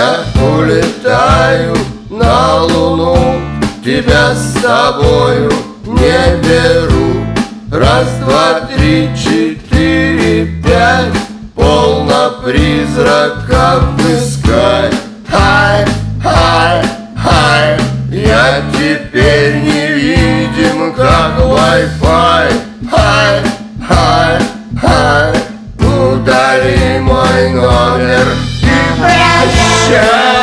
Я улетаю на Луну, тебя с собою не беру. Раз, два, три, четыре, пять, полно призраков искать. Хай, хай, хай, я теперь невидим, как Wi-Fi. Хай, хай, хай, удали мой номер и прощай.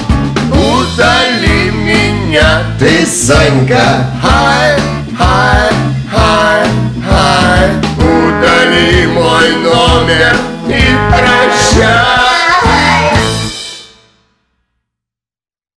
Удали меня, ты, Сонька. Хай, хай.